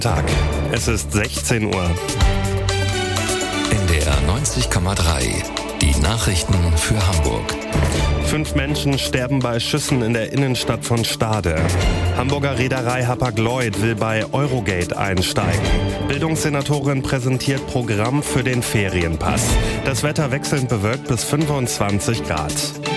Tag. Es ist 16 Uhr. NDR 90,3. Die Nachrichten für Hamburg. 5 Menschen sterben bei Schüssen in der Innenstadt von Stade. Hamburger Reederei Hapag-Lloyd will bei Eurogate einsteigen. Bildungssenatorin präsentiert Programm für den Ferienpass. Das Wetter wechselnd bewölkt bis 25 Grad.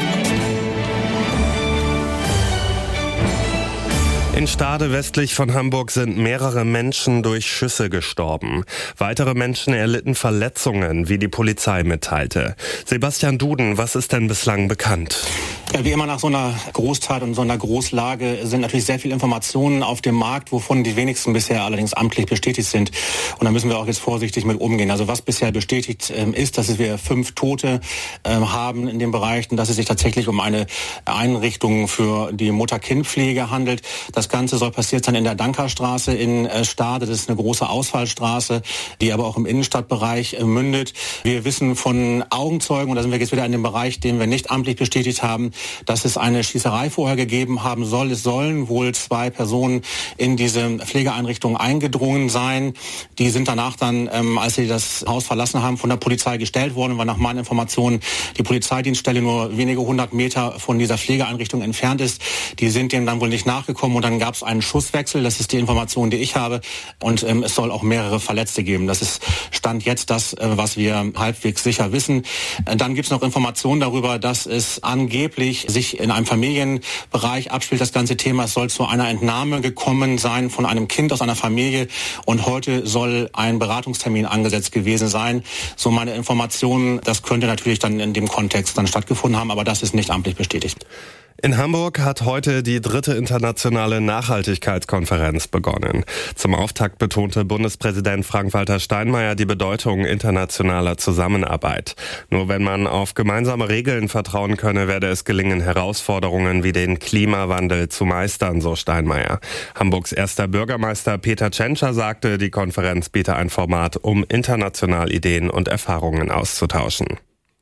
In Stade westlich von Hamburg sind mehrere Menschen durch Schüsse gestorben. Weitere Menschen erlitten Verletzungen, wie die Polizei mitteilte. Sebastian Duden, was ist denn bislang bekannt? Wie immer nach so einer Großtat und so einer Großlage sind natürlich sehr viele Informationen auf dem Markt, wovon die wenigsten bisher allerdings amtlich bestätigt sind. Und da müssen wir auch jetzt vorsichtig mit umgehen. Also was bisher bestätigt ist, dass wir 5 Tote haben in dem Bereich und dass es sich tatsächlich um eine Einrichtung für die Mutter-Kind-Pflege handelt. Das Ganze soll passiert sein in der Dankerstraße in Stade. Das ist eine große Ausfallstraße, die aber auch im Innenstadtbereich mündet. Wir wissen von Augenzeugen, und da sind wir jetzt wieder in dem Bereich, den wir nicht amtlich bestätigt haben, dass es eine Schießerei vorher gegeben haben soll. Es sollen wohl 2 Personen in diese Pflegeeinrichtung eingedrungen sein. Die sind danach dann, als sie das Haus verlassen haben, von der Polizei gestellt worden, weil nach meinen Informationen die Polizeidienststelle nur wenige 100 Meter von dieser Pflegeeinrichtung entfernt ist. Die sind dem dann wohl nicht nachgekommen und dann gab es einen Schusswechsel. Das ist die Information, die ich habe. Und es soll auch mehrere Verletzte geben. Das ist Stand jetzt das, was wir halbwegs sicher wissen. Dann gibt es noch Informationen darüber, dass es angeblich sich in einem Familienbereich abspielt, das ganze Thema. Es soll zu einer Entnahme gekommen sein von einem Kind aus einer Familie und heute soll ein Beratungstermin angesetzt gewesen sein. So meine Informationen, das könnte natürlich dann in dem Kontext dann stattgefunden haben, aber das ist nicht amtlich bestätigt. In Hamburg hat heute die 3. internationale Nachhaltigkeitskonferenz begonnen. Zum Auftakt betonte Bundespräsident Frank-Walter Steinmeier die Bedeutung internationaler Zusammenarbeit. Nur wenn man auf gemeinsame Regeln vertrauen könne, werde es gelingen, Herausforderungen wie den Klimawandel zu meistern, so Steinmeier. Hamburgs erster Bürgermeister Peter Tschentscher sagte, die Konferenz biete ein Format, um international Ideen und Erfahrungen auszutauschen.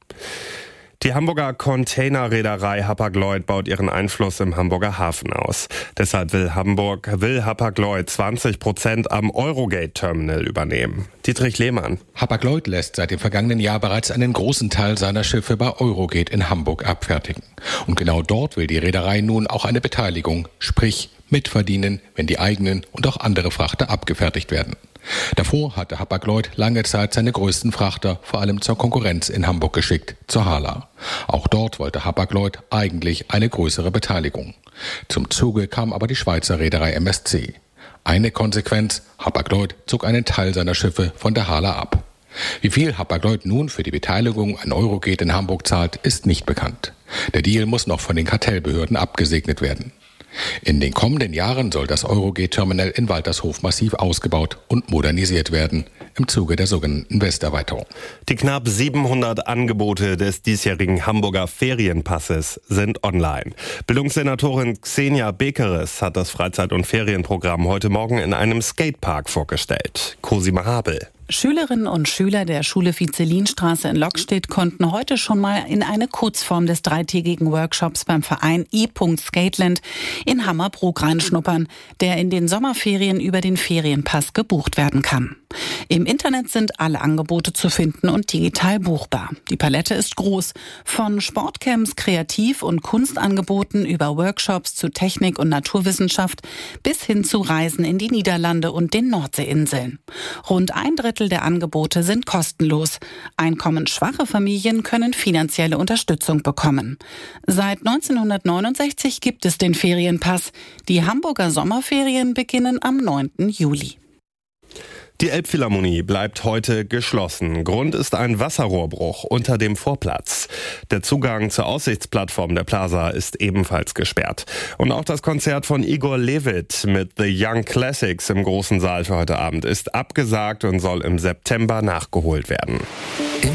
Die Hamburger Containerreederei Hapag-Lloyd baut ihren Einfluss im Hamburger Hafen aus. Deshalb will Hapag-Lloyd 20% am Eurogate-Terminal übernehmen. Dietrich Lehmann. Hapag-Lloyd lässt seit dem vergangenen Jahr bereits einen großen Teil seiner Schiffe bei Eurogate in Hamburg abfertigen. Und genau dort will die Reederei nun auch eine Beteiligung, sprich mitverdienen, wenn die eigenen und auch andere Frachter abgefertigt werden. Davor hatte Hapag-Lloyd lange Zeit seine größten Frachter vor allem zur Konkurrenz in Hamburg geschickt, zur HHLA. Auch dort wollte Hapag-Lloyd eigentlich eine größere Beteiligung. Zum Zuge kam aber die Schweizer Reederei MSC. Eine Konsequenz, Hapag-Lloyd zog einen Teil seiner Schiffe von der HHLA ab. Wie viel Hapag-Lloyd nun für die Beteiligung an Eurogate in Hamburg zahlt, ist nicht bekannt. Der Deal muss noch von den Kartellbehörden abgesegnet werden. In den kommenden Jahren soll das Eurogate-Terminal in Waltershof massiv ausgebaut und modernisiert werden, im Zuge der sogenannten Westerweiterung. Die knapp 700 Angebote des diesjährigen Hamburger Ferienpasses sind online. Bildungssenatorin Xenia Bekeres hat das Freizeit- und Ferienprogramm heute Morgen in einem Skatepark vorgestellt. Cosima Habel. Schülerinnen und Schüler der Schule Vizelinstraße in Lockstedt konnten heute schon mal in eine Kurzform des 3-tägigen Workshops beim Verein E.Skateland in Hammerbrook reinschnuppern, der in den Sommerferien über den Ferienpass gebucht werden kann. Im Internet sind alle Angebote zu finden und digital buchbar. Die Palette ist groß. Von Sportcamps, Kreativ- und Kunstangeboten über Workshops zu Technik und Naturwissenschaft bis hin zu Reisen in die Niederlande und den Nordseeinseln. Rund 1/3 der Angebote sind kostenlos. Einkommensschwache Familien können finanzielle Unterstützung bekommen. Seit 1969 gibt es den Ferienpass. Die Hamburger Sommerferien beginnen am 9. Juli. Die Elbphilharmonie bleibt heute geschlossen. Grund ist ein Wasserrohrbruch unter dem Vorplatz. Der Zugang zur Aussichtsplattform der Plaza ist ebenfalls gesperrt. Und auch das Konzert von Igor Levit mit The Young Classics im großen Saal für heute Abend ist abgesagt und soll im September nachgeholt werden.